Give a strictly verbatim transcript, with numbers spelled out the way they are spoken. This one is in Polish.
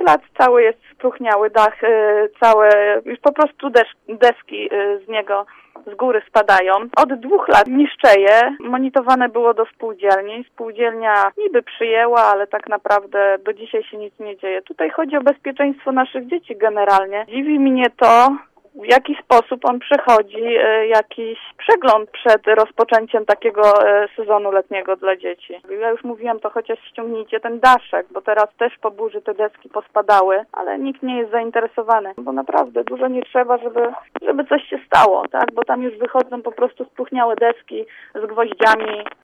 lat cały jest spróchniały, dach całe, już po prostu des- deski z niego z góry spadają. Od dwóch lat niszczeje. Monitowane było do spółdzielni. Spółdzielnia niby przyjęła, ale tak naprawdę do dzisiaj się nic nie dzieje. Tutaj chodzi o bezpieczeństwo naszych dzieci generalnie. Dziwi mnie to, w jaki sposób on przechodzi e, jakiś przegląd przed rozpoczęciem takiego e, sezonu letniego dla dzieci. Ja już mówiłam, to chociaż ściągnijcie ten daszek, bo teraz też po burzy te deski pospadały, ale nikt nie jest zainteresowany, bo naprawdę dużo nie trzeba, żeby, żeby coś się stało, tak? Bo tam już wychodzą po prostu spróchniałe deski z gwoździami.